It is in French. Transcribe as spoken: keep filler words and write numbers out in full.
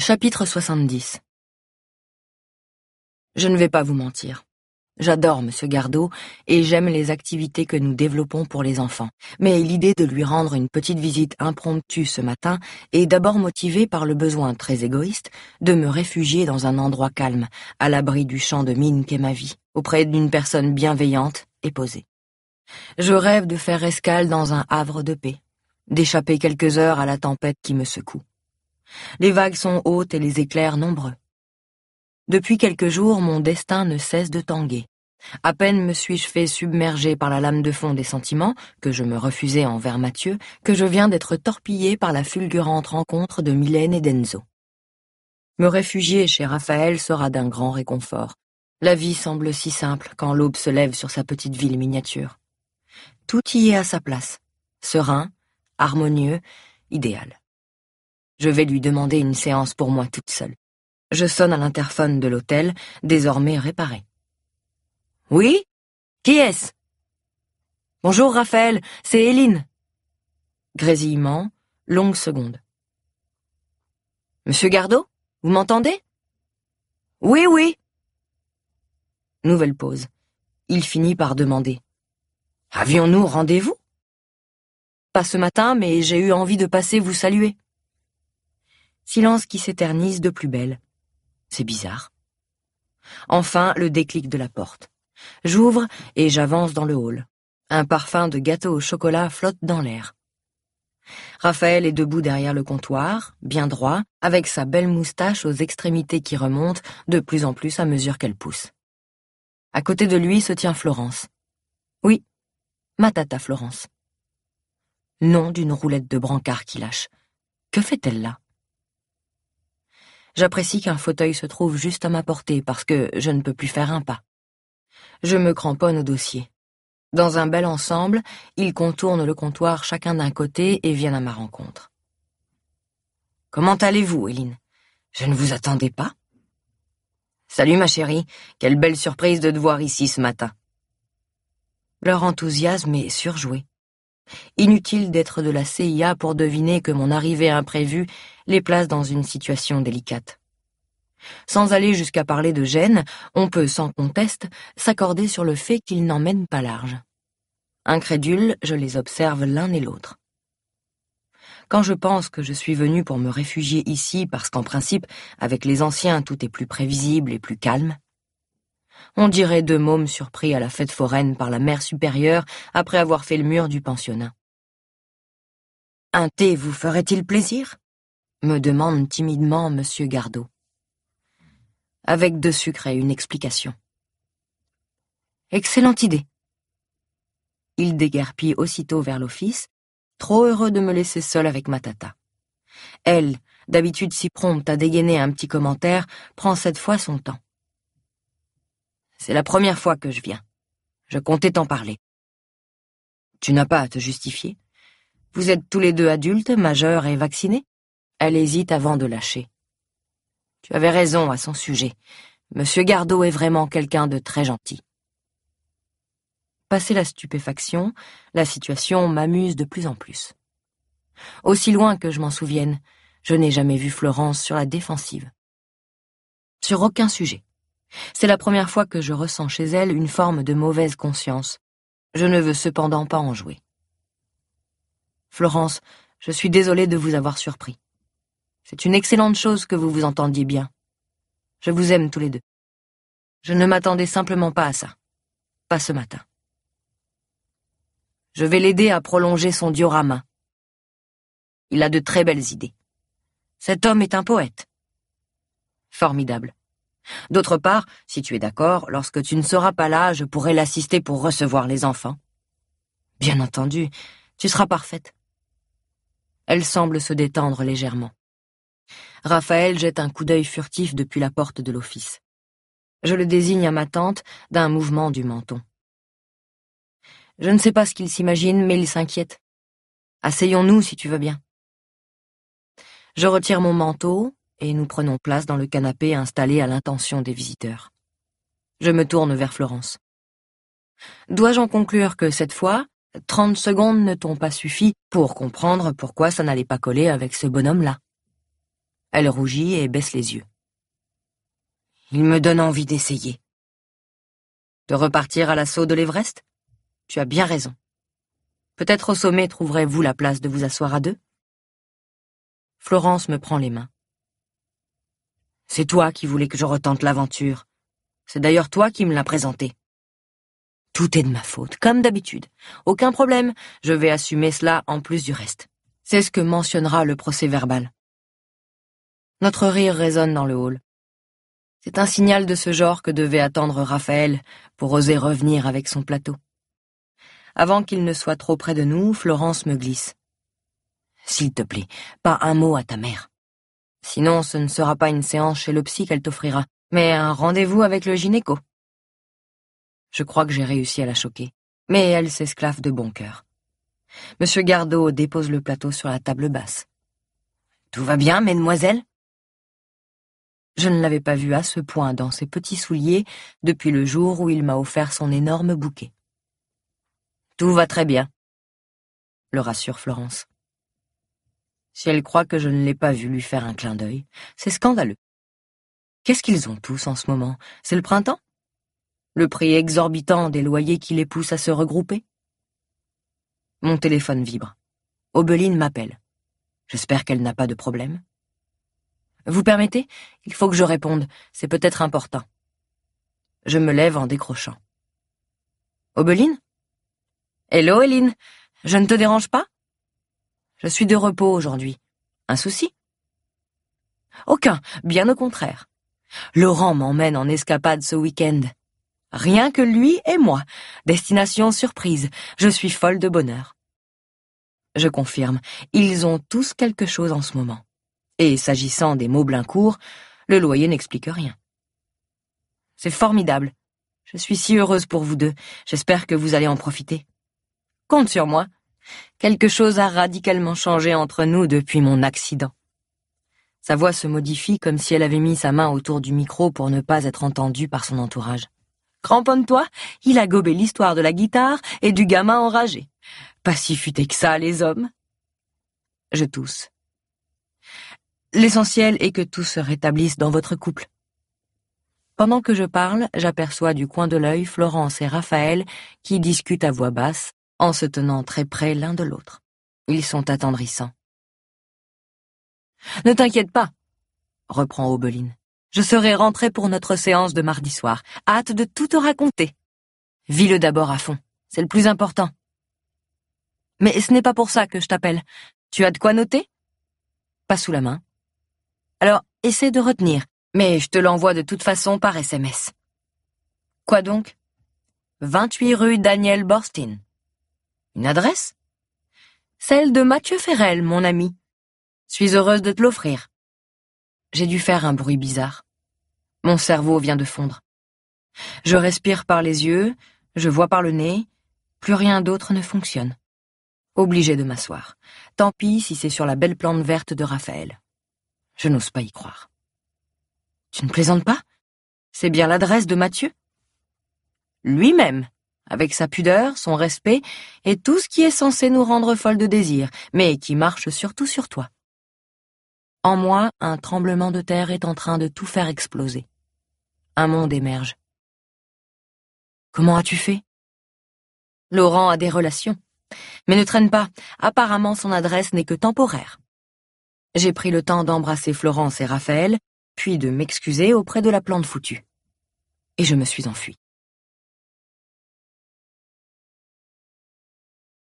Chapitre soixante-dix. Je ne vais pas vous mentir. J'adore Monsieur Gardot et j'aime les activités que nous développons pour les enfants. Mais l'idée de lui rendre une petite visite impromptue ce matin est d'abord motivée par le besoin très égoïste de me réfugier dans un endroit calme, à l'abri du champ de mine qu'est ma vie, auprès d'une personne bienveillante et posée. Je rêve de faire escale dans un havre de paix, d'échapper quelques heures à la tempête qui me secoue. Les vagues sont hautes et les éclairs nombreux. Depuis quelques jours, mon destin ne cesse de tanguer. À peine me suis-je fait submerger par la lame de fond des sentiments, que je me refusais envers Mathieu, que je viens d'être torpillé par la fulgurante rencontre de Mylène et d'Enzo. Me réfugier chez Raphaël sera d'un grand réconfort. La vie semble si simple quand l'aube se lève sur sa petite ville miniature. Tout y est à sa place, serein, harmonieux, idéal. Je vais lui demander une séance pour moi toute seule. Je sonne à l'interphone de l'hôtel, désormais réparé. « Oui ? Qui est-ce ? » ?»« Bonjour Raphaël, c'est Éline. » Grésillement, longue seconde. « Monsieur Gardot, vous m'entendez ? » ?»« Oui, oui. » Nouvelle pause. Il finit par demander. « Avions-nous rendez-vous ? » ?»« Pas ce matin, mais j'ai eu envie de passer vous saluer. » Silence qui s'éternise de plus belle. C'est bizarre. Enfin, le déclic de la porte. J'ouvre et j'avance dans le hall. Un parfum de gâteau au chocolat flotte dans l'air. Raphaël est debout derrière le comptoir, bien droit, avec sa belle moustache aux extrémités qui remontent de plus en plus à mesure qu'elle pousse. À côté de lui se tient Florence. Oui, ma tata Florence. Nom d'une roulette de brancard qui lâche. Que fait-elle là ? J'apprécie qu'un fauteuil se trouve juste à ma portée parce que je ne peux plus faire un pas. Je me cramponne au dossier. Dans un bel ensemble, ils contournent le comptoir chacun d'un côté et viennent à ma rencontre. « Comment allez-vous, Éline ? Je ne vous attendais pas ? » ?»« Salut ma chérie, quelle belle surprise de te voir ici ce matin. » Leur enthousiasme est surjoué. Inutile d'être de la C I A pour deviner que mon arrivée imprévue les place dans une situation délicate. Sans aller jusqu'à parler de gêne, on peut, sans conteste, s'accorder sur le fait qu'ils n'en mènent pas large. Incrédule, je les observe l'un et l'autre. Quand je pense que je suis venu pour me réfugier ici parce qu'en principe, avec les anciens, tout est plus prévisible et plus calme, on dirait deux mômes surpris à la fête foraine par la mère supérieure après avoir fait le mur du pensionnat. « Un thé vous ferait-il plaisir ?» me demande timidement Monsieur Gardot. Avec deux sucres et une explication. « Excellente idée. » Il déguerpit aussitôt vers l'office, trop heureux de me laisser seul avec ma tata. Elle, d'habitude si prompte à dégainer un petit commentaire, prend cette fois son temps. C'est la première fois que je viens. Je comptais t'en parler. Tu n'as pas à te justifier. Vous êtes tous les deux adultes, majeurs et vaccinés. Elle hésite avant de lâcher. Tu avais raison à son sujet. Monsieur Gardot est vraiment quelqu'un de très gentil. Passé la stupéfaction, la situation m'amuse de plus en plus. Aussi loin que je m'en souvienne, je n'ai jamais vu Florence sur la défensive. Sur aucun sujet. C'est la première fois que je ressens chez elle une forme de mauvaise conscience. Je ne veux cependant pas en jouer. Florence, je suis désolée de vous avoir surpris. C'est une excellente chose que vous vous entendiez bien. Je vous aime tous les deux. Je ne m'attendais simplement pas à ça. Pas ce matin. Je vais l'aider à prolonger son diorama. Il a de très belles idées. Cet homme est un poète. Formidable. D'autre part, si tu es d'accord, lorsque tu ne seras pas là, je pourrai l'assister pour recevoir les enfants. Bien entendu, tu seras parfaite. Elle semble se détendre légèrement. Raphaël jette un coup d'œil furtif depuis la porte de l'office. Je le désigne à ma tante d'un mouvement du menton. Je ne sais pas ce qu'il s'imagine, mais il s'inquiète. Asseyons-nous si tu veux bien. Je retire mon manteau et nous prenons place dans le canapé installé à l'intention des visiteurs. Je me tourne vers Florence. Dois-je en conclure que cette fois, trente secondes ne t'ont pas suffi pour comprendre pourquoi ça n'allait pas coller avec ce bonhomme-là ? Elle rougit et baisse les yeux. Il me donne envie d'essayer. De repartir à l'assaut de l'Everest? Tu as bien raison. Peut-être au sommet trouverez-vous la place de vous asseoir à deux? Florence me prend les mains. C'est toi qui voulais que je retente l'aventure. C'est d'ailleurs toi qui me l'as présentée. Tout est de ma faute, comme d'habitude. Aucun problème, je vais assumer cela en plus du reste. C'est ce que mentionnera le procès-verbal. Notre rire résonne dans le hall. C'est un signal de ce genre que devait attendre Raphaël pour oser revenir avec son plateau. Avant qu'il ne soit trop près de nous, Florence me glisse. S'il te plaît, pas un mot à ta mère. Sinon, ce ne sera pas une séance chez le psy qu'elle t'offrira, mais un rendez-vous avec le gynéco. Je crois que j'ai réussi à la choquer, mais elle s'esclaffe de bon cœur. Monsieur Gardot dépose le plateau sur la table basse. Tout va bien, mesdemoiselles? Je ne l'avais pas vu à ce point dans ses petits souliers depuis le jour où il m'a offert son énorme bouquet. Tout va très bien, le rassure Florence. Si elle croit que je ne l'ai pas vu lui faire un clin d'œil, c'est scandaleux. Qu'est-ce qu'ils ont tous en ce moment? C'est le printemps? Le prix exorbitant des loyers qui les pousse à se regrouper? Mon téléphone vibre. Obeline m'appelle. J'espère qu'elle n'a pas de problème. Vous permettez? Il faut que je réponde. C'est peut-être important. Je me lève en décrochant. Obeline? Hello, Éline. Je ne te dérange pas? Je suis de repos aujourd'hui. Un souci? Aucun, bien au contraire. Laurent m'emmène en escapade ce week-end. Rien que lui et moi. Destination surprise. Je suis folle de bonheur. Je confirme, ils ont tous quelque chose en ce moment. Et s'agissant des Maublincourt, le loyer n'explique rien. C'est formidable. Je suis si heureuse pour vous deux. J'espère que vous allez en profiter. Compte sur moi. Quelque chose a radicalement changé entre nous depuis mon accident. Sa voix se modifie comme si elle avait mis sa main autour du micro pour ne pas être entendue par son entourage. Cramponne-toi, il a gobé l'histoire de la guitare et du gamin enragé. Pas si futé que ça, les hommes. Je tousse. L'essentiel est que tout se rétablisse dans votre couple. Pendant que je parle, j'aperçois du coin de l'œil Florence et Raphaël qui discutent à voix basse, en se tenant très près l'un de l'autre. Ils sont attendrissants. « Ne t'inquiète pas, » reprend Obeline. « Je serai rentrée pour notre séance de mardi soir. Hâte de tout te raconter. Vis-le d'abord à fond, c'est le plus important. Mais ce n'est pas pour ça que je t'appelle. Tu as de quoi noter? Pas sous la main. Alors, essaie de retenir, mais je te l'envoie de toute façon par S M S. Quoi donc? vingt-huit rue Daniel Borstin. Une adresse? Celle de Mathieu Ferrel, mon ami. Suis heureuse de te l'offrir. J'ai dû faire un bruit bizarre. Mon cerveau vient de fondre. Je respire par les yeux, je vois par le nez, plus rien d'autre ne fonctionne. Obligé de m'asseoir. Tant pis si c'est sur la belle plante verte de Raphaël. Je n'ose pas y croire. Tu ne plaisantes pas? C'est bien l'adresse de Mathieu? Lui-même, avec sa pudeur, son respect et tout ce qui est censé nous rendre folles de désir, mais qui marche surtout sur toi. En moi, un tremblement de terre est en train de tout faire exploser. Un monde émerge. Comment as-tu fait? Laurent a des relations. Mais ne traîne pas, apparemment son adresse n'est que temporaire. J'ai pris le temps d'embrasser Florence et Raphaël, puis de m'excuser auprès de la plante foutue. Et je me suis enfuie.